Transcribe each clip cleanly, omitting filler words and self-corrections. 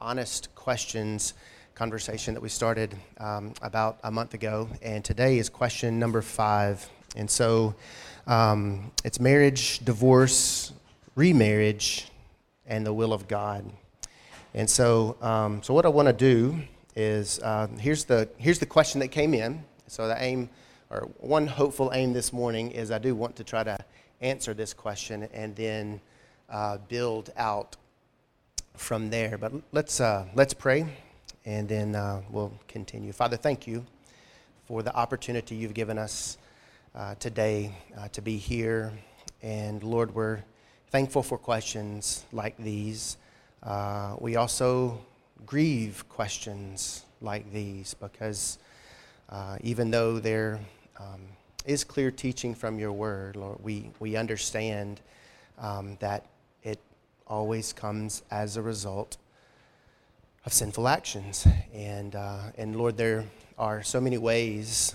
honest questions conversation that we started about a month ago, and today is question number 5. And so it's marriage, divorce, remarriage, and the will of God. And so what I want to do is here's the question that came in. So the aim, or one hopeful aim this morning, is I do want to try to answer this question and then build out from there. But let's pray, and then we'll continue. Father, thank you for the opportunity you've given us today to be here. And Lord, we're thankful for questions like these. We also grieve questions like these because even though there is clear teaching from your word, Lord, we understand that it always comes as a result of sinful actions. And Lord, there are so many ways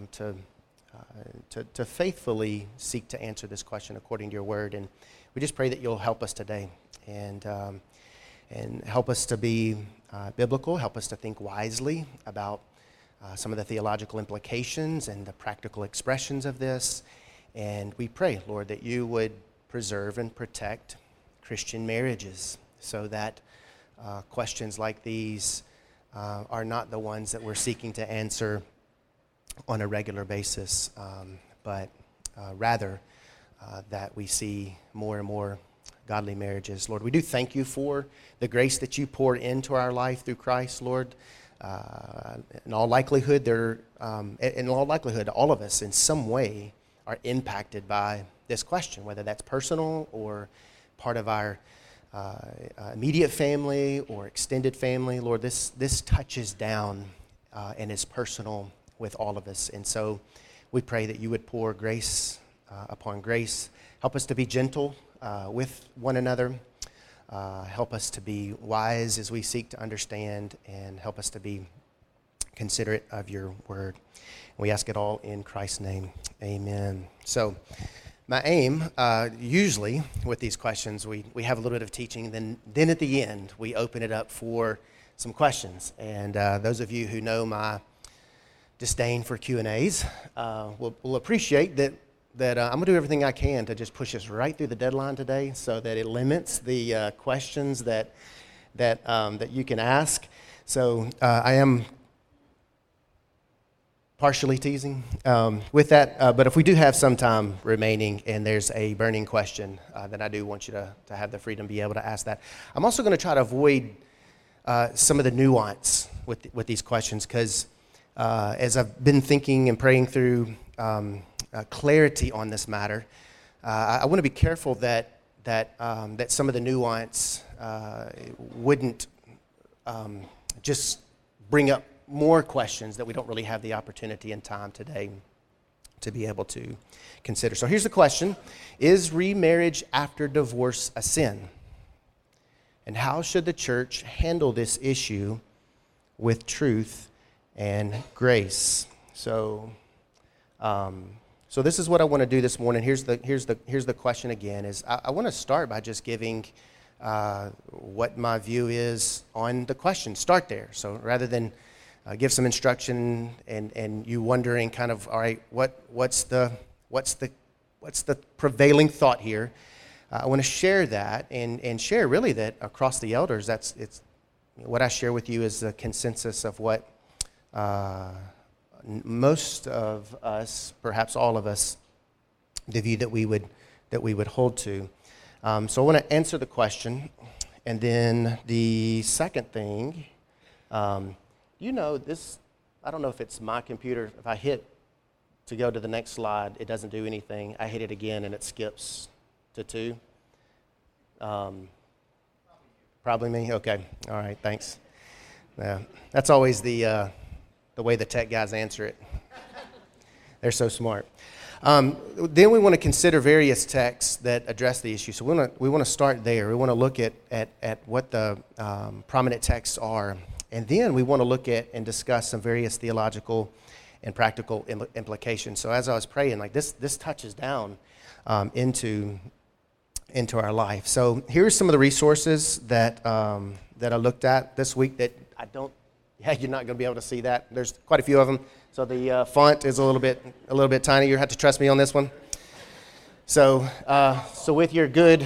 to faithfully seek to answer this question according to your word. And we just pray that you'll help us today and help us to be biblical, help us to think wisely about some of the theological implications and the practical expressions of this. And we pray, Lord, that you would preserve and protect Christian marriages so that questions like these are not the ones that we're seeking to answer on a regular basis, but rather that we see more and more godly marriages. Lord, we do thank you for the grace that you pour into our life through Christ, Lord. In all likelihood, all of us in some way are impacted by this question, whether that's personal or part of our immediate family or extended family. Lord, this touches down and is personal with all of us. And so we pray that you would pour grace upon grace. Help us to be gentle with one another. Help us to be wise as we seek to understand, and help us to be considerate of your word. We ask it all in Christ's name. Amen. So my aim, usually with these questions, we have a little bit of teaching, then at the end we open it up for some questions. And those of you who know my disdain for Q&As will appreciate that I'm going to do everything I can to just push us right through the deadline today so that it limits the questions that you can ask. So I am partially teasing with that, but if we do have some time remaining and there's a burning question, then I do want you to have the freedom to be able to ask that. I'm also going to try to avoid some of the nuance with these questions because as I've been thinking and praying through clarity on this matter, I want to be careful that some of the nuance wouldn't just bring up more questions that we don't really have the opportunity and time today to be able to consider. So here's the question: is remarriage after divorce a sin? And how should the church handle this issue with truth and grace? So this is what I want to do this morning. Here's the question again. Is I want to start by just giving what my view is on the question. Start there. So rather than give some instruction and you wondering kind of, all right, what's the prevailing thought here? I want to share that and share really that across the elders. It's what I share with you is the consensus of what most of us, perhaps all of us, the view that we would hold to. So I want to answer the question, and then the second thing, this. I don't know if it's my computer. If I hit to go to the next slide, it doesn't do anything. I hit it again, and it skips to 2. Probably me. Okay. All right. Thanks. Yeah, that's always the way the tech guys answer it. They're so smart. Then we want to consider various texts that address the issue. So we want to start there. We want to look at what the prominent texts are. And then we want to look at and discuss some various theological and practical implications. So as I was praying, like this touches down into into our life. So here's some of the resources that that I looked at this week that I don't. Yeah, you're not going to be able to see that. There's quite a few of them. So the font is a little bit tiny. You have to trust me on this one. So with your good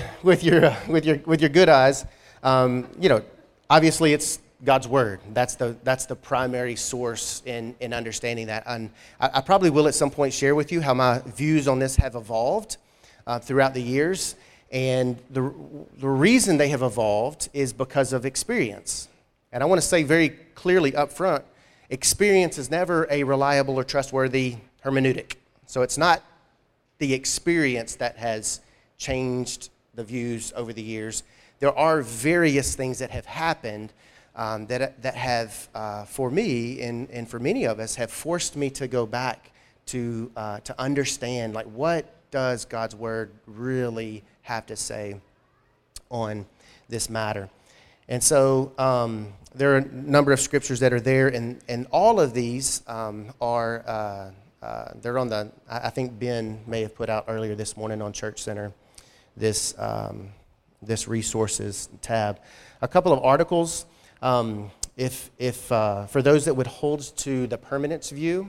eyes, obviously it's God's word. That's the primary source in understanding that. And I probably will at some point share with you how my views on this have evolved throughout the years. And the reason they have evolved is because of experience. And I want to say very clearly up front, experience is never a reliable or trustworthy hermeneutic. So it's not the experience that has changed the views over the years. There are various things that have happened that have, for me and for many of us, have forced me to go back to understand, like, what does God's word really have to say on this matter. And so there are a number of scriptures that are there, and all of these are, they're on the, I think Ben may have put out earlier this morning on Church Center, this resources tab. A couple of articles, if for those that would hold to the permanence view,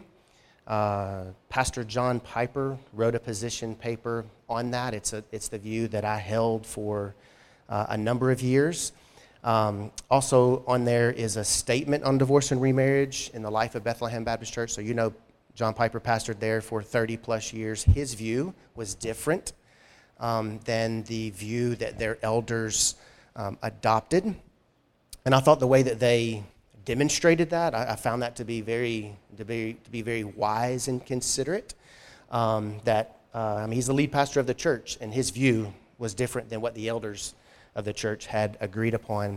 Pastor John Piper wrote a position paper on that. It's the view that I held for a number of years. Also on there is a statement on divorce and remarriage in the life of Bethlehem Baptist Church. So John Piper pastored there for 30 plus years. His view was different than the view that their elders adopted. And I thought the way that they demonstrated that, I found that to be very wise and considerate. He's the lead pastor of the church, and his view was different than what the elders of the church had agreed upon.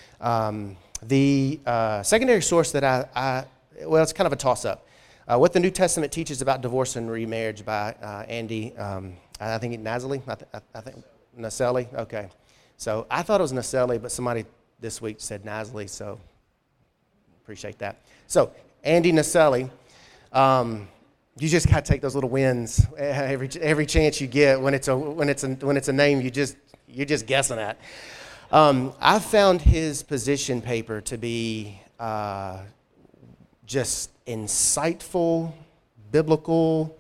The secondary source that it's kind of a toss-up. What the New Testament teaches about divorce and remarriage by Andy, I think Naselli, I think Naselli, okay. So I thought it was Naselli, but somebody this week said Naselli, so appreciate that. So Andy Naselli, you just got to take those little wins every chance you get when it's a name you're just guessing at. I found his position paper to be just insightful, biblical,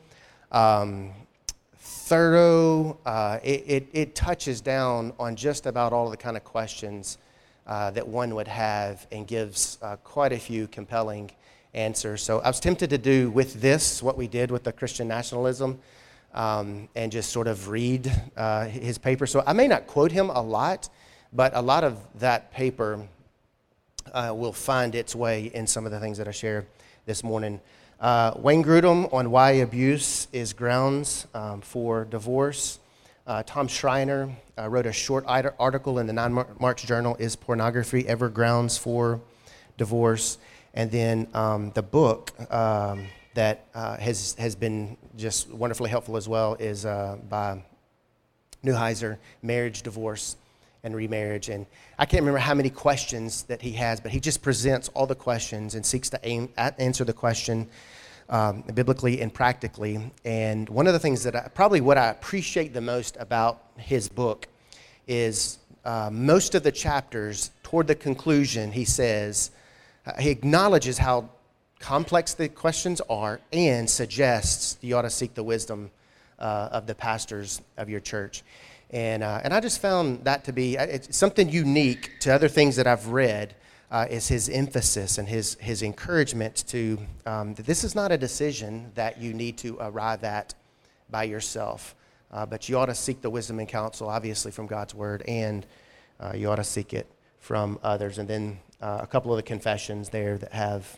thorough. It touches down on just about all of the kind of questions that one would have, and gives quite a few compelling answers. So I was tempted to do with this what we did with the Christian nationalism, and just sort of read his paper. So I may not quote him a lot, but a lot of that paper will find its way in some of the things that I share this morning. Wayne Grudem on why abuse is grounds for divorce. Tom Schreiner wrote a short article in the 9 March Journal, Is Pornography Ever Grounds for Divorce? And then the book that has been just wonderfully helpful as well is by Neuheiser, Marriage, Divorce, and Remarriage. And I can't remember how many questions that he has, but he just presents all the questions and seeks to answer the question biblically and practically. And one of the things that what I appreciate the most about his book is most of the chapters toward the conclusion, he says, he acknowledges how complex the questions are and suggests you ought to seek the wisdom of the pastors of your church. And I just found that to be it's something unique to other things that I've read, is his emphasis and his encouragement to that this is not a decision that you need to arrive at by yourself, but you ought to seek the wisdom and counsel, obviously, from God's word, and you ought to seek it from others. And then a couple of the confessions there that have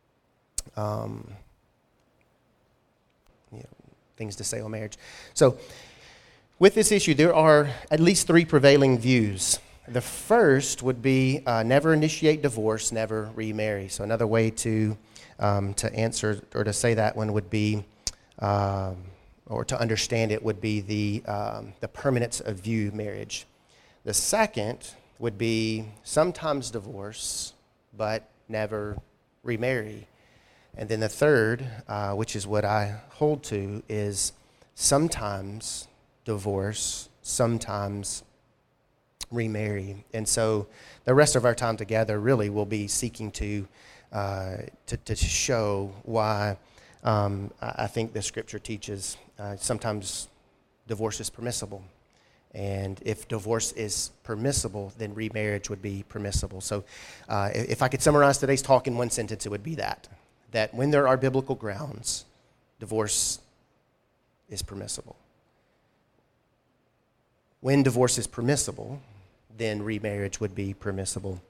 things to say on marriage. So with this issue, there are at least 3 prevailing views. The first would be never initiate divorce, never remarry. So another way to answer or to say that one would be, or to understand it, would be the permanence of view marriage. The second would be sometimes divorce, but never remarry. And then the third, which is what I hold to, is sometimes divorce, sometimes remarry. And so the rest of our time together really will be seeking to show why I think the scripture teaches sometimes divorce is permissible. And if divorce is permissible, then remarriage would be permissible. So if I could summarize today's talk in one sentence, it would be that when there are biblical grounds, divorce is permissible. When divorce is permissible, then remarriage would be permissible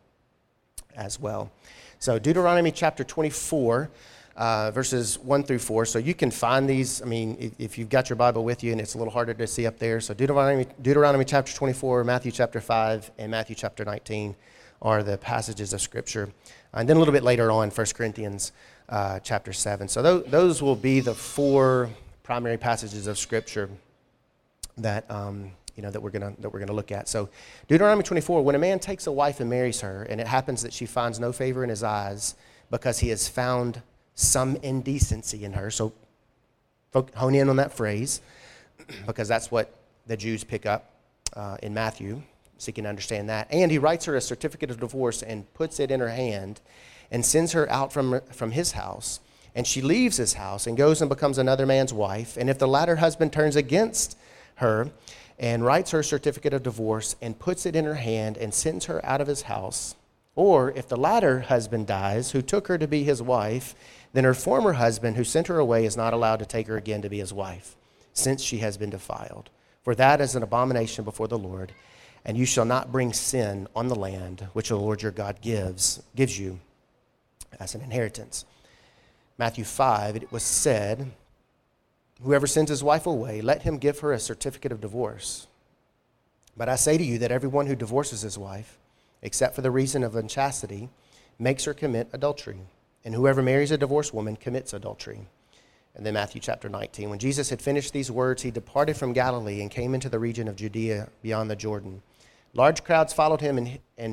as well. So Deuteronomy chapter 24, verses 1 through 4. So you can find these, if you've got your Bible with you, and it's a little harder to see up there. So Deuteronomy chapter 24, Matthew chapter 5, and Matthew chapter 19 are the passages of Scripture. And then a little bit later on, 1 Corinthians chapter 7. So those will be the four primary passages of Scripture that that we're gonna look at. So Deuteronomy 24, when a man takes a wife and marries her, and it happens that she finds no favor in his eyes because he has found some indecency in her. So hone in on that phrase, because that's what the Jews pick up in Matthew, seeking to understand that. And he writes her a certificate of divorce and puts it in her hand and sends her out from his house. And she leaves his house and goes and becomes another man's wife. And if the latter husband turns against her and writes her certificate of divorce and puts it in her hand and sends her out of his house, or if the latter husband dies, who took her to be his wife, then her former husband who sent her away is not allowed to take her again to be his wife, since she has been defiled. For that is an abomination before the Lord, and you shall not bring sin on the land which the Lord your God gives you as an inheritance. Matthew 5, it was said, whoever sends his wife away, let him give her a certificate of divorce. But I say to you that everyone who divorces his wife, except for the reason of unchastity, makes her commit adultery. And whoever marries a divorced woman commits adultery. And then Matthew chapter 19. When Jesus had finished these words, he departed from Galilee and came into the region of Judea beyond the Jordan. Large crowds followed him and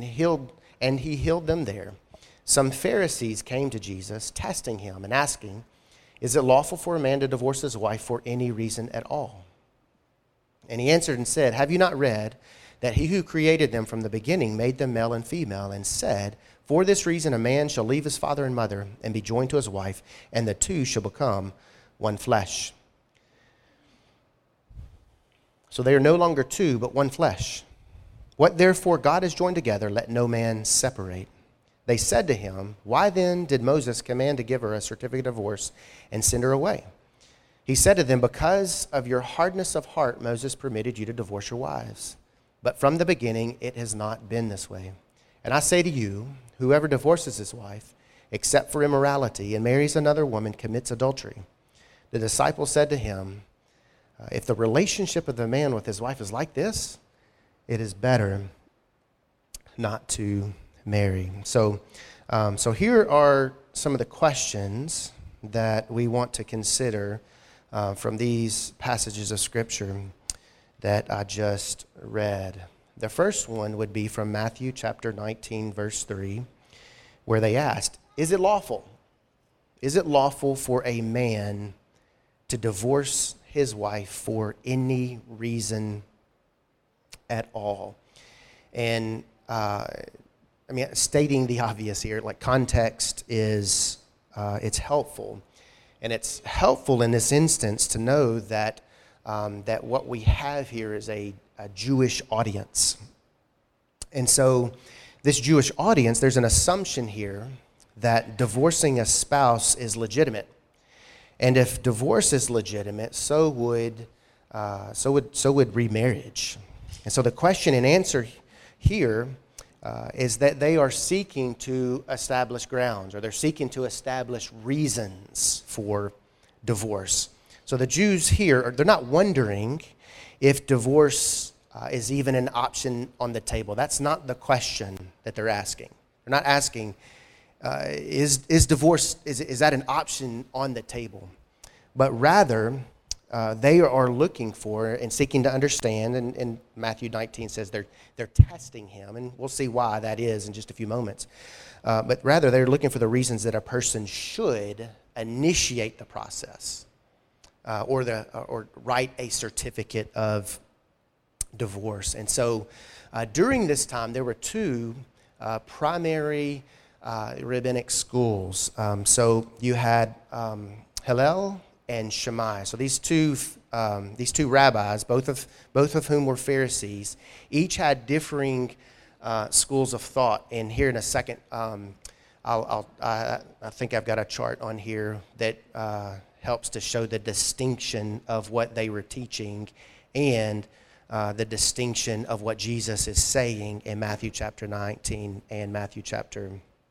he healed them there. Some Pharisees came to Jesus, testing him and asking, is it lawful for a man to divorce his wife for any reason at all? And he answered and said, have you not read that he who created them from the beginning made them male and female, and said, for this reason a man shall leave his father and mother and be joined to his wife, and the two shall become one flesh. So they are no longer two, but one flesh. What therefore God has joined together, let no man separate. They said to him, why then did Moses command to give her a certificate of divorce and send her away? He said to them, because of your hardness of heart, Moses permitted you to divorce your wives. But from the beginning, it has not been this way. And I say to you, whoever divorces his wife, except for immorality, and marries another woman, commits adultery. The disciples said to him, if the relationship of the man with his wife is like this, it is better not to marry. So here are some of the questions that we want to consider from these passages of Scripture that I just read. The first one would be from Matthew chapter 19, verse 3, where they asked, is it lawful? Is it lawful for a man to divorce his wife for any reason at all? And stating the obvious here, like context is, it's helpful. And it's helpful in this instance to know that that what we have here is a Jewish audience. And so this Jewish audience, there's an assumption here that divorcing a spouse is legitimate. And if divorce is legitimate, so would remarriage. And so the question and answer here is that they are seeking to establish grounds, or they're seeking to establish reasons for divorce. So the Jews here, they're not wondering if divorce is even an option on the table. That's not the question that they're asking. They're not asking, is divorce, is that an option on the table? But rather, they are looking for and seeking to understand, and Matthew 19 says they're testing him, and we'll see why that is in just a few moments. But rather, they're looking for the reasons that a person should initiate the process or write a certificate of divorce. And so during this time, there were two primary rabbinic schools. So you had Hillel and Shammai. So these two rabbis, both of whom were Pharisees, each had differing schools of thought. And here in a second, I think I've got a chart on here that helps to show the distinction of what they were teaching and the distinction of what Jesus is saying in Matthew chapter 19 and Matthew chapter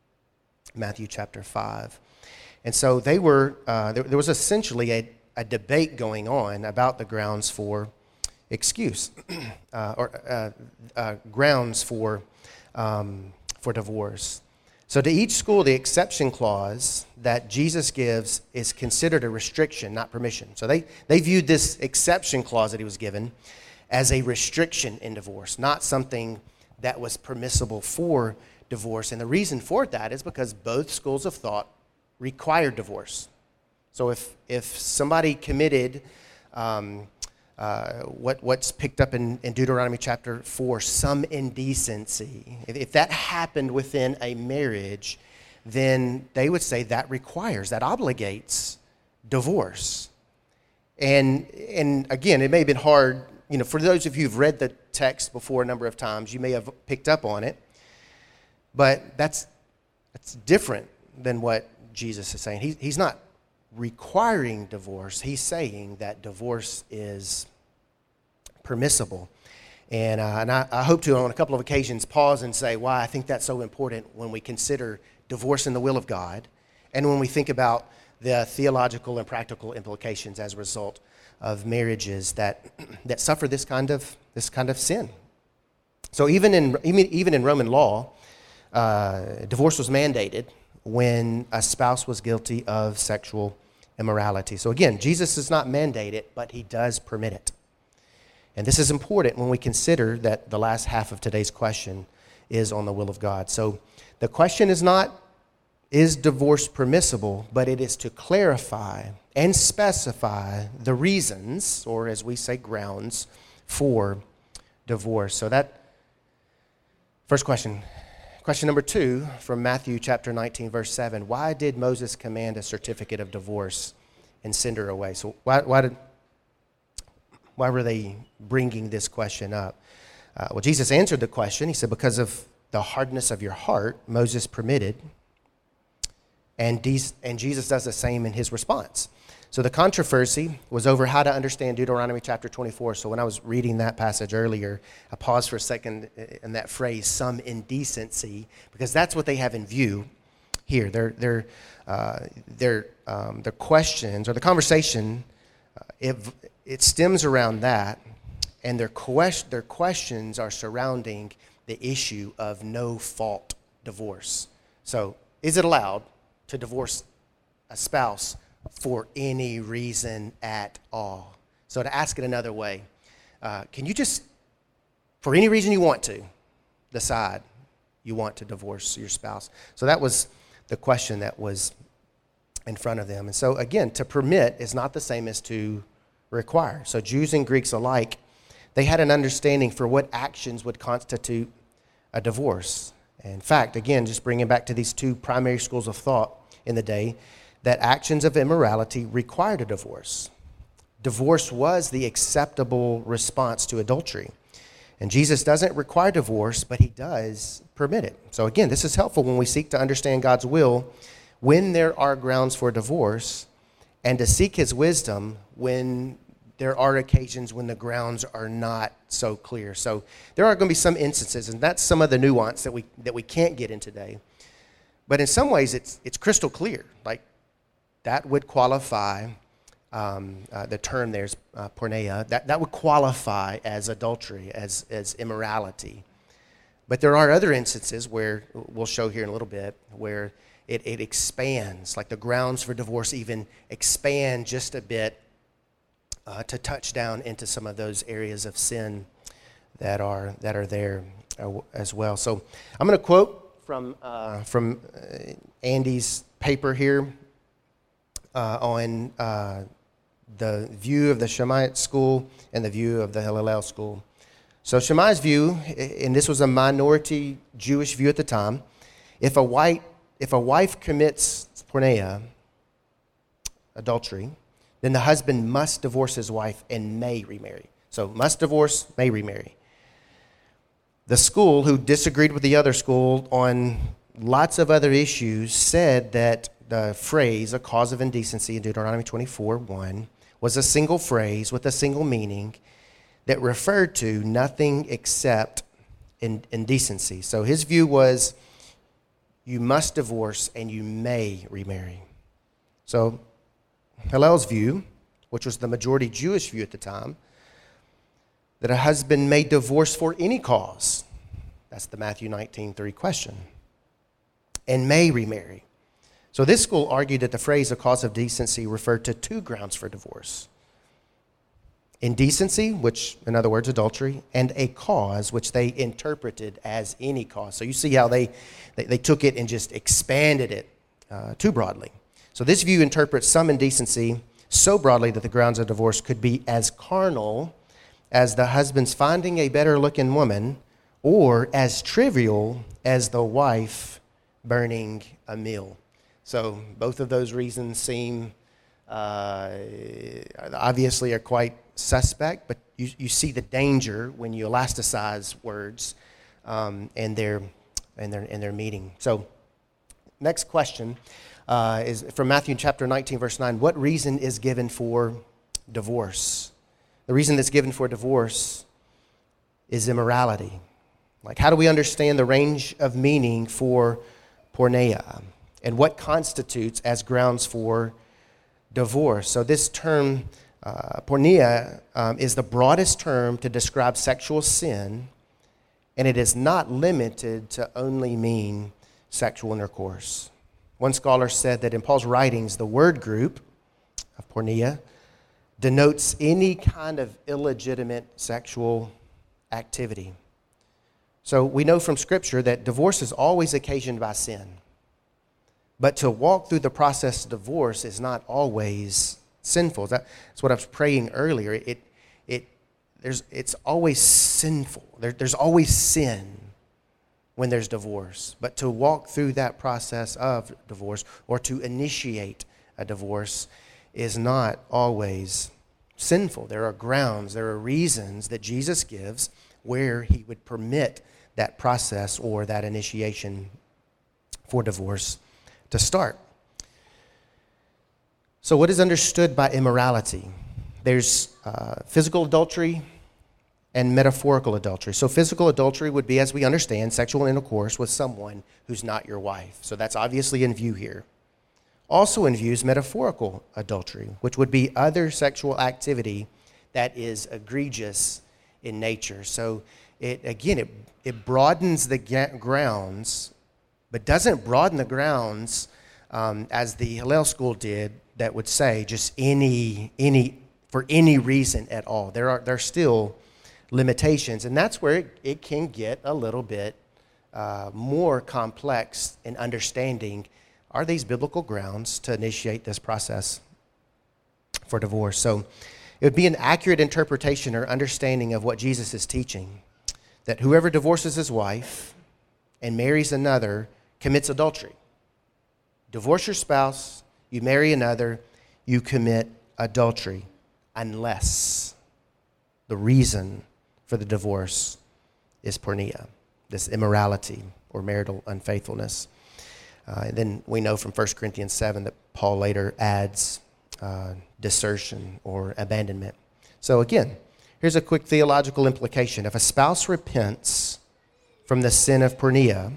5. And so they were there was essentially a debate going on about the grounds for excuse or grounds for divorce. So to each school, the exception clause that Jesus gives is considered a restriction, not permission. So they viewed this exception clause that he was given as a restriction in divorce, not something that was permissible for divorce. And the reason for that is because both schools of thought required divorce. So if somebody committed what's picked up in Deuteronomy chapter 4, some indecency, if that happened within a marriage, then they would say that obligates divorce. And again, it may have been hard, for those of you who've read the text before a number of times, you may have picked up on it, but that's different than what Jesus is saying. He's not requiring divorce. He's saying that divorce is permissible. And I hope to, on a couple of occasions, pause and say why I think that's so important when we consider divorce in the will of God and when we think about the theological and practical implications as a result of marriages that suffer this kind of sin. So even in Roman law, divorce was mandated when a spouse was guilty of sexual immorality. So again, Jesus does not mandate it, but he does permit it. And this is important when we consider that the last half of today's question is on the will of God. So the question is not, is divorce permissible, but it is to clarify and specify the reasons, or as we say, grounds for divorce. So that first question. Question number 2 from Matthew chapter 19, verse 7. Why did Moses command a certificate of divorce and send her away? So why were they bringing this question up? Well, Jesus answered the question. He said, because of the hardness of your heart, Moses permitted. And Jesus does the same in his response. So the controversy was over how to understand Deuteronomy chapter 24. So when I was reading that passage earlier, I paused for a second in that phrase, some indecency, because that's what they have in view here. Their questions or the conversation, it stems around that, and their questions are surrounding the issue of no-fault divorce. So is it allowed to divorce a spouse for any reason at all? So to ask it another way, can you just, for any reason you want to, decide you want to divorce your spouse? So that was the question that was in front of them. And so again, to permit is not the same as to require. So Jews and Greeks alike, they had an understanding for what actions would constitute a divorce. In fact, again, just bringing back to these two primary schools of thought in the day, that actions of immorality required a divorce. Divorce was the acceptable response to adultery. And Jesus doesn't require divorce, but he does permit it. So again, this is helpful when we seek to understand God's will when there are grounds for divorce, and to seek his wisdom when there are occasions when the grounds are not so clear. So there are going to be some instances, and that's some of the nuance that we can't get in today. But in some ways, it's crystal clear. Like, that would qualify, the term there's porneia, that would qualify as adultery, as immorality. But there are other instances where, we'll show here in a little bit, where it expands, like the grounds for divorce even expand just a bit to touch down into some of those areas of sin that are there as well. So I'm going to quote from Andy's paper here on the view of the Shammai school and the view of the Hillel school So Shammai's view, and this was a minority Jewish view at the time, if a wife commits porneia, adultery, then the husband must divorce his wife and may remarry. So must divorce, may remarry. The school, who disagreed with the other school on lots of other issues, said that the phrase, a cause of indecency in Deuteronomy 24:1, was a single phrase with a single meaning that referred to nothing except indecency. So his view was you must divorce and you may remarry. So Hillel's view, which was the majority Jewish view at the time, that a husband may divorce for any cause. That's the Matthew 19:3 question. And may remarry. So this school argued that the phrase a cause of decency referred to two grounds for divorce. Indecency, which in other words adultery, and a cause which they interpreted as any cause. So you see how they took it and just expanded it too broadly. So this view interprets some indecency so broadly that the grounds of divorce could be as carnal as the husband's finding a better looking woman, or as trivial as the wife burning a meal. So both of those reasons seem obviously are quite suspect, but you see the danger when you elasticize words and their meaning. So next question is from Matthew chapter 19, verse 9. What reason is given for divorce? The reason that's given for divorce is immorality. Like, how do we understand the range of meaning for porneia and what constitutes as grounds for divorce? So this term, porneia, is the broadest term to describe sexual sin, and it is not limited to only mean sexual intercourse. One scholar said that in Paul's writings, the word group of porneia denotes any kind of illegitimate sexual activity. So we know from Scripture that divorce is always occasioned by sin. But to walk through the process of divorce is not always sinful. That's what I was praying earlier. It's always sinful. There's always sin when there's divorce. But to walk through that process of divorce or to initiate a divorce is not always sinful. There are grounds, there are reasons that Jesus gives where he would permit that process or that initiation for divorce to start. So what is understood by immorality? There's physical adultery and metaphorical adultery. So physical adultery would be, as we understand, sexual intercourse with someone who's not your wife. So that's obviously in view here. Also in view is metaphorical adultery, which would be other sexual activity that is egregious in nature. So it broadens the grounds, but doesn't broaden the grounds as the Hillel school did, that would say just for any reason at all. There are still limitations, and that's where it can get a little bit more complex in understanding, are these biblical grounds to initiate this process for divorce? So it would be an accurate interpretation or understanding of what Jesus is teaching, that whoever divorces his wife and marries another commits adultery. Divorce your spouse, you marry another, you commit adultery, unless the reason for the divorce is porneia, this immorality or marital unfaithfulness. And then we know from 1 Corinthians 7 that Paul later adds desertion or abandonment. So again, here's a quick theological implication. If a spouse repents from the sin of porneia,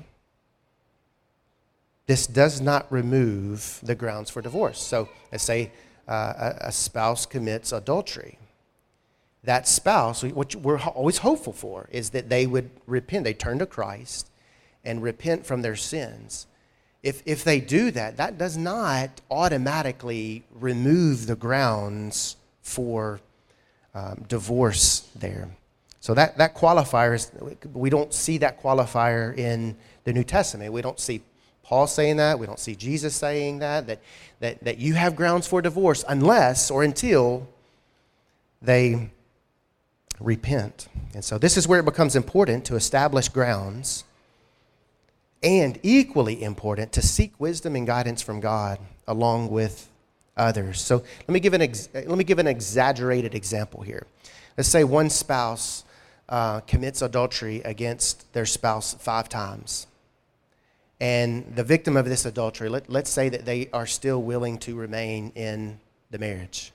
this does not remove the grounds for divorce. So let's say a spouse commits adultery. That spouse, what we're always hopeful for, is that they would repent. They turn to Christ and repent from their sins. If they do that, that does not automatically remove the grounds for divorce there. So that qualifier is, we don't see that qualifier in the New Testament. We don't see Paul saying that. We don't see Jesus saying that you have grounds for divorce unless or until they repent. And so this is where it becomes important to establish grounds, and equally important to seek wisdom and guidance from God along with others. So let me give an exaggerated example here. Let's say one spouse commits adultery against their spouse 5 times. And the victim of this adultery, let's say that they are still willing to remain in the marriage.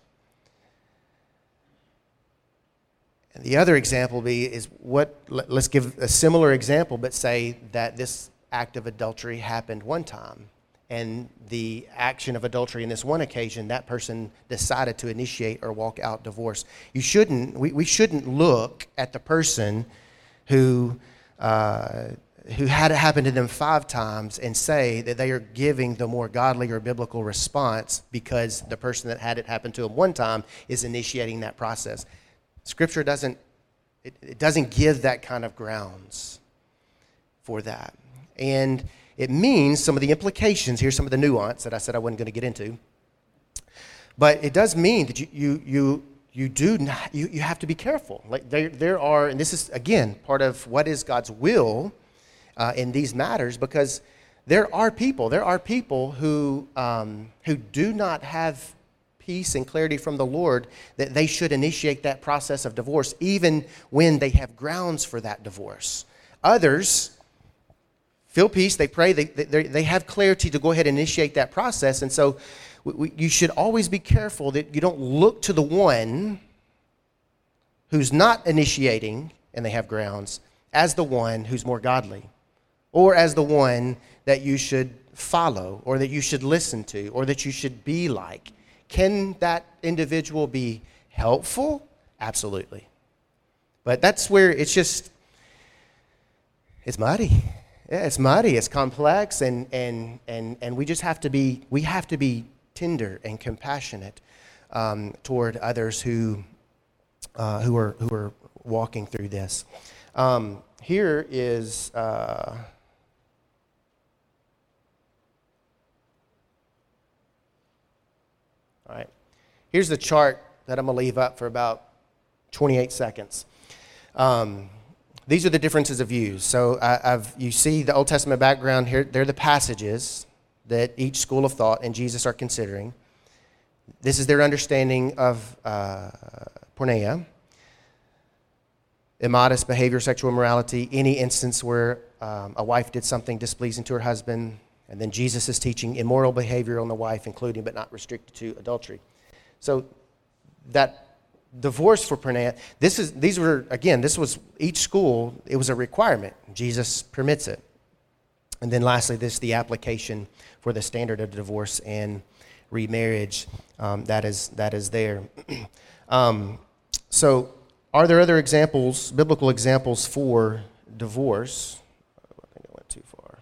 And the other example let's give a similar example, but say that this act of adultery happened one time, and the action of adultery in this one occasion, that person decided to initiate or walk out divorce. We shouldn't look at the person who had it happen to them 5 times and say that they are giving the more godly or biblical response because the person that had it happen to them one time is initiating that process. Scripture doesn't give that kind of grounds for that. And it means some of the implications, here's some of the nuance that I said I wasn't going to get into. But it does mean that you have to be careful. Like there are, and this is again part of what is God's will in these matters, because there are people who do not have peace and clarity from the Lord that they should initiate that process of divorce even when they have grounds for that divorce. Others feel peace, they pray, they have clarity to go ahead and initiate that process. And so you should always be careful that you don't look to the one who's not initiating and they have grounds as the one who's more godly, or as the one that you should follow, or that you should listen to, or that you should be like. Can that individual be helpful? Absolutely. But that's where it's muddy. Yeah, it's muddy, it's complex, and we just have to be tender and compassionate toward others who are walking through this. Here is all right. Here's the chart that I'm going to leave up for about 28 seconds. These are the differences of views. So you see the Old Testament background here. They're the passages that each school of thought and Jesus are considering. This is their understanding of porneia, immodest behavior, sexual immorality, any instance where a wife did something displeasing to her husband. And then Jesus is teaching immoral behavior on the wife, including but not restricted to adultery. So that divorce for porneia, this was each school, it was a requirement. Jesus permits it. And then lastly, the application for the standard of divorce and remarriage that is there. So are there other examples, biblical examples for divorce? I think I went too far.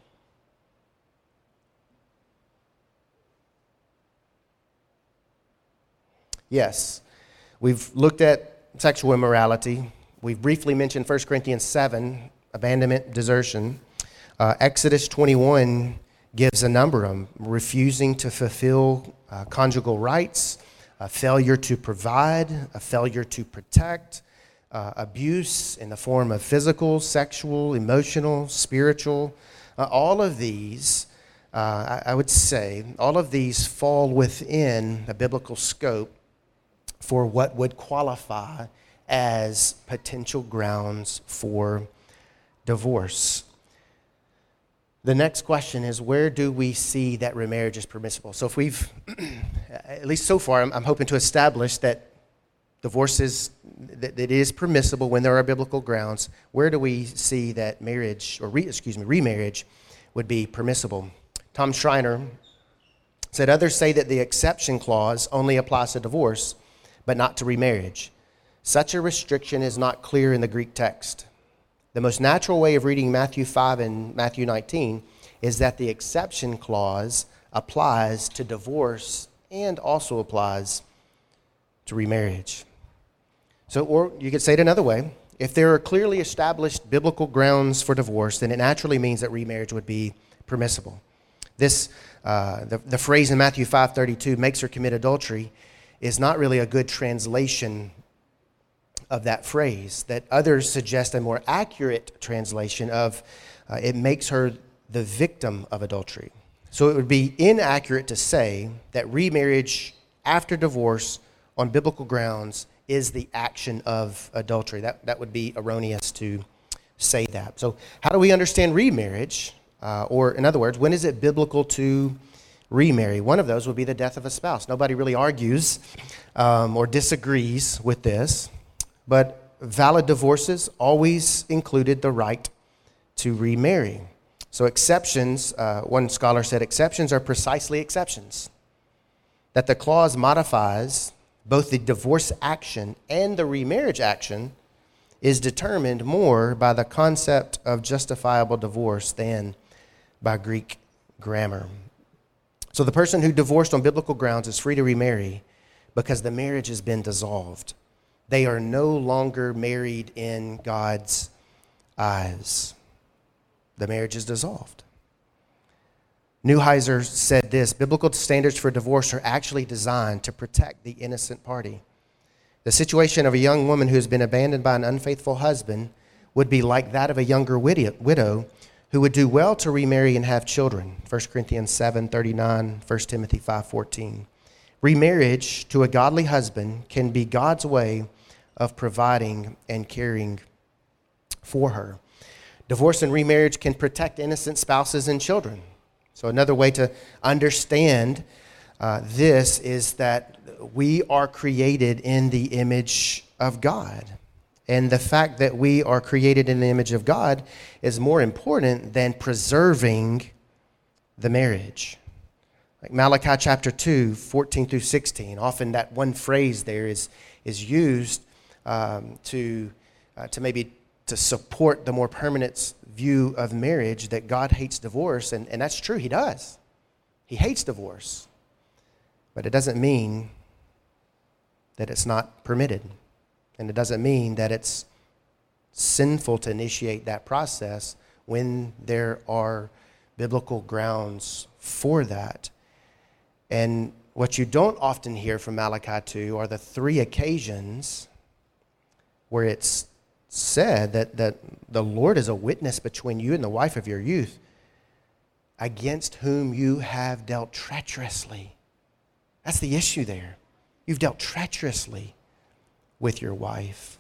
Yes. We've looked at sexual immorality. We've briefly mentioned 1 Corinthians 7, abandonment, desertion. Exodus 21 gives a number of them: refusing to fulfill conjugal rights, a failure to provide, a failure to protect, abuse in the form of physical, sexual, emotional, spiritual. All of these, I would say, all of these fall within a biblical scope for what would qualify as potential grounds for divorce. The next question is, where do we see that remarriage is permissible? So if we've, at least so far, I'm hoping to establish that divorce that it is permissible when there are biblical grounds. Where do we see that remarriage would be permissible? Tom Schreiner said, others say that the exception clause only applies to divorce, but not to remarriage. Such a restriction is not clear in the Greek text. The most natural way of reading Matthew 5 and Matthew 19 is that the exception clause applies to divorce and also applies to remarriage. So, or you could say it another way. If there are clearly established biblical grounds for divorce, then it naturally means that remarriage would be permissible. This, the phrase in Matthew 5:32, makes her commit adultery, is not really a good translation of that phrase, that others suggest a more accurate translation of it makes her the victim of adultery. So it would be inaccurate to say that remarriage after divorce on biblical grounds is the action of adultery. That would be erroneous to say that. So how do we understand remarriage? Or in other words, when is it biblical to remarry? One of those would be the death of a spouse. Nobody really argues or disagrees with this, but valid divorces always included the right to remarry. So exceptions, one scholar said, exceptions are precisely exceptions. That the clause modifies both the divorce action and the remarriage action is determined more by the concept of justifiable divorce than by Greek grammar. So the person who divorced on biblical grounds is free to remarry because the marriage has been dissolved. They are no longer married in God's eyes. The marriage is dissolved. Neuheiser said this: biblical standards for divorce are actually designed to protect the innocent party. The situation of a young woman who has been abandoned by an unfaithful husband would be like that of a younger widow who would do well to remarry and have children. 1 Corinthians 7:39, 1 Timothy 5:14. Remarriage to a godly husband can be God's way of providing and caring for her. Divorce and remarriage can protect innocent spouses and children. So another way to understand this is that we are created in the image of God. And the fact that we are created in the image of God is more important than preserving the marriage. Like Malachi chapter 2, 14 through 16. Often that one phrase there is used to maybe to support the more permanent view of marriage, that God hates divorce. And that's true, he does. He hates divorce. But it doesn't mean that it's not permitted. And it doesn't mean that it's sinful to initiate that process when there are biblical grounds for that. And what you don't often hear from Malachi 2 are the 3 occasions where it's said that the Lord is a witness between you and the wife of your youth, against whom you have dealt treacherously. That's the issue there. You've dealt treacherously with your wife.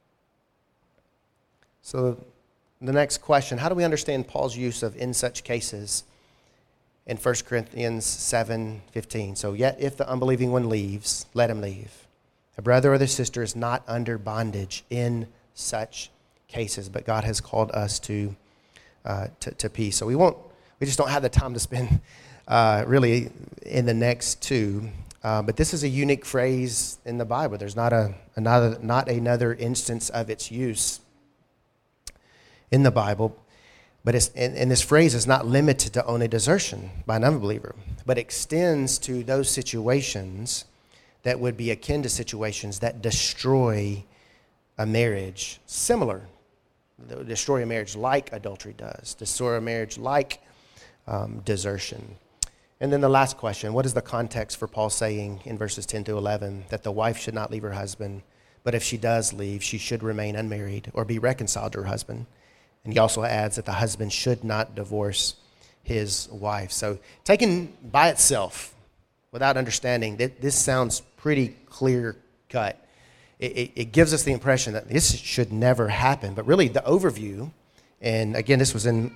So the next question, how do we understand Paul's use of "in such cases" in 1 Corinthians 7:15? So, yet if the unbelieving one leaves, let him leave. A brother or the sister is not under bondage in such cases, but God has called us to peace. So we just don't have the time to spend really in the next 2. But this is a unique phrase in the Bible. There's not another instance of its use in the Bible. But and this phrase is not limited to only desertion by an unbeliever, but extends to those situations that would be akin to situations that destroy a marriage, similar. Destroy a marriage like adultery does. Destroy a marriage like desertion. And then the last question, what is the context for Paul saying in verses 10 to 11 that the wife should not leave her husband, but if she does leave, she should remain unmarried or be reconciled to her husband? And he also adds that the husband should not divorce his wife. So taken by itself, without understanding, this sounds pretty clear cut. It gives us the impression that this should never happen. But really the overview, and again, this was in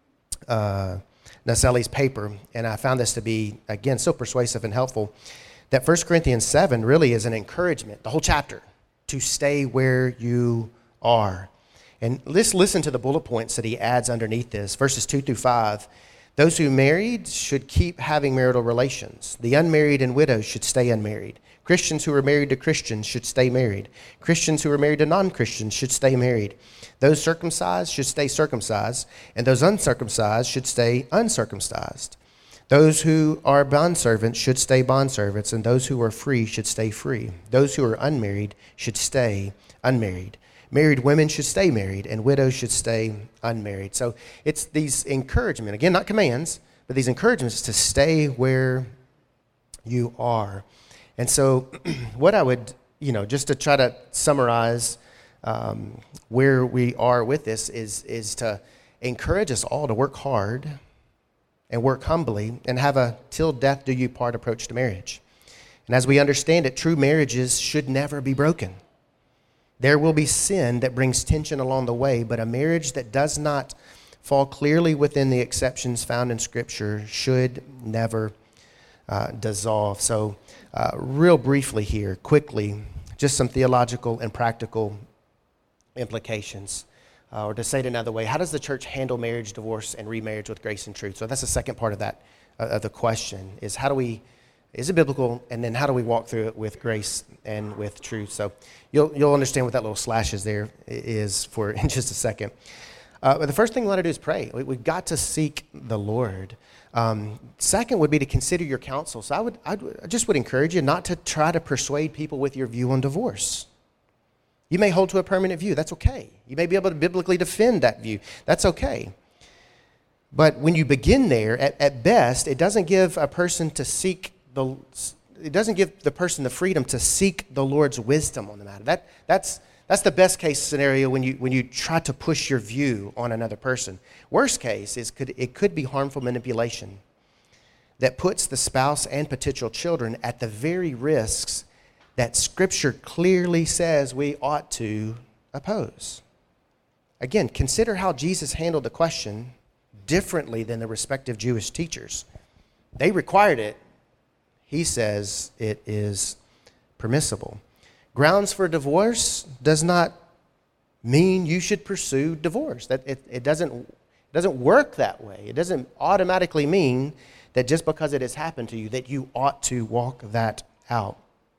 Naselli's paper, and I found this to be, again, so persuasive and helpful, that 1 Corinthians 7 really is an encouragement, the whole chapter, to stay where you are. And let's listen to the bullet points that he adds underneath this, verses 2 through 5. Those who married should keep having marital relations. The unmarried and widows should stay unmarried. Christians who are married to Christians should stay married. Christians who are married to non-Christians should stay married. Those circumcised should stay circumcised, and those uncircumcised should stay uncircumcised. Those who are bondservants should stay bondservants, and those who are free should stay free. Those who are unmarried should stay unmarried. Married women should stay married, and widows should stay unmarried. So it's these encouragement, again, not commands, but these encouragements to stay where you are. And so what I would, just to try to summarize where we are with this is to encourage us all to work hard and work humbly and have a till death do you part approach to marriage. And as we understand it, true marriages should never be broken. There will be sin that brings tension along the way, but a marriage that does not fall clearly within the exceptions found in Scripture should never dissolve. So real briefly here, quickly, just some theological and practical implications. Or to say it another way, how does the church handle marriage, divorce, and remarriage with grace and truth? So that's the second part of that, of the question, is is it biblical, and then how do we walk through it with grace and with truth? So you'll understand what that little slash is there is for in just a second. But the first thing we want to do is pray. We've got to seek the Lord. Second would be to consider your counsel. So I just would encourage you not to try to persuade people with your view on divorce. You may hold to a permanent view. That's okay. You may be able to biblically defend that view. That's okay. But when you begin there, at best, it doesn't give a person it doesn't give the person the freedom to seek the Lord's wisdom on the matter. That's the best case scenario when you try to push your view on another person. Worst case is it could be harmful manipulation that puts the spouse and potential children at the very risks that Scripture clearly says we ought to oppose. Again, consider how Jesus handled the question differently than the respective Jewish teachers. They required it. He says it is permissible. Grounds for divorce does not mean you should pursue divorce. That it doesn't work that way. It doesn't automatically mean that just because it has happened to you that you ought to walk that out.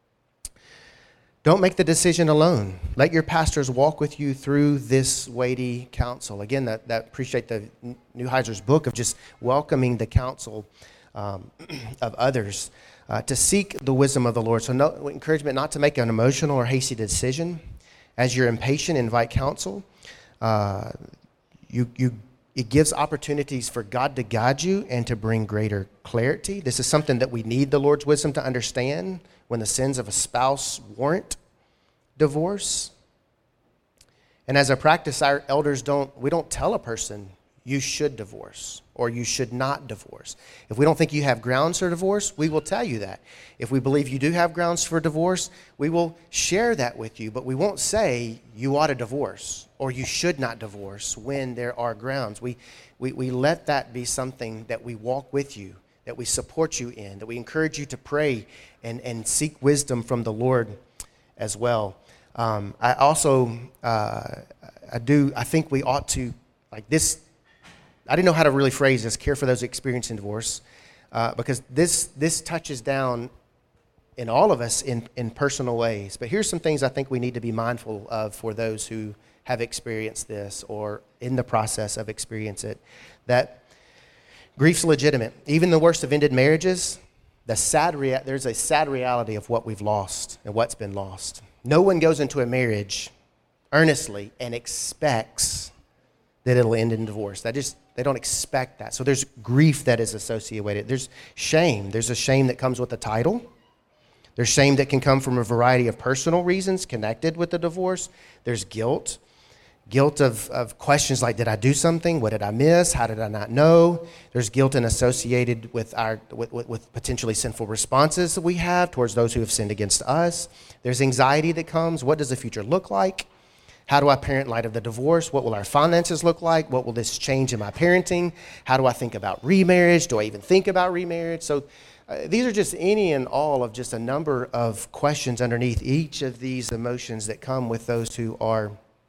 Don't make the decision alone. Let your pastors walk with you through this weighty counsel. Again, that appreciate the Neuheiser's book of just welcoming the counsel of others to seek the wisdom of the Lord. So no encouragement not to make an emotional or hasty decision. As you're impatient, invite counsel. It gives opportunities for God to guide you and to bring greater clarity. This is something that we need the Lord's wisdom to understand when the sins of a spouse warrant divorce. And as a practice, our elders don't tell a person you should divorce or you should not divorce. If we don't think you have grounds for divorce, we will tell you that. If we believe you do have grounds for divorce, we will share that with you, but we won't say you ought to divorce or you should not divorce when there are grounds. We let that be something that we walk with you, that we support you in, that we encourage you to pray and seek wisdom from the Lord as well. I think we ought to, like this, I didn't know how to really phrase this, care for those experiencing divorce, because this touches down in all of us in personal ways. But here's some things I think we need to be mindful of for those who have experienced this or in the process of experiencing it, that grief's legitimate. Even the worst of ended marriages, there's a sad reality of what we've lost and what's been lost. No one goes into a marriage earnestly and expects that it'll end in divorce. They don't expect that. So there's grief that is associated with it. There's shame. There's a shame that comes with the title. There's shame that can come from a variety of personal reasons connected with the divorce. There's guilt. Guilt of questions like, did I do something? What did I miss? How did I not know? There's guilt associated with with potentially sinful responses that we have towards those who have sinned against us. There's anxiety that comes. What does the future look like? How do I parent in light of the divorce? What will our finances look like? What will this change in my parenting? How do I think about remarriage? Do I even think about remarriage? So these are just any and all of just a number of questions underneath each of these emotions that come with those who are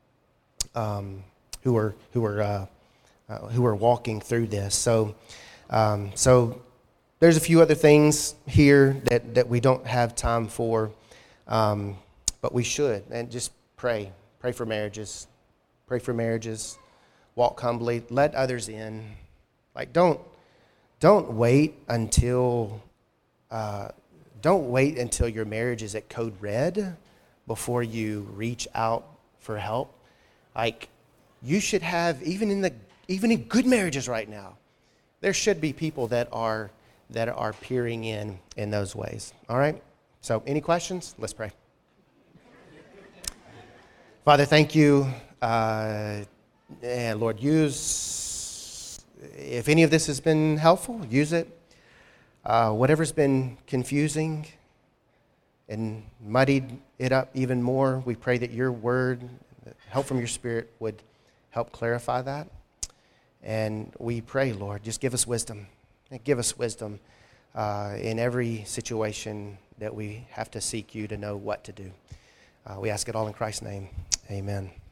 walking through this. So there's a few other things here that we don't have time for, but we should, and just pray for marriages. Pray for marriages. Walk humbly. Let others in. Like don't wait until your marriage is at code red before you reach out for help. Like, you should have, even in good marriages right now, there should be people that are peering in those ways. All right? So, any questions? Let's pray. Father, thank you. And Lord, if any of this has been helpful, use it. Whatever's been confusing and muddied it up even more, we pray that your word, help from your Spirit, would help clarify that. And we pray, Lord, just give us wisdom. Give us wisdom in every situation that we have to seek you to know what to do. We ask it all in Christ's name. Amen.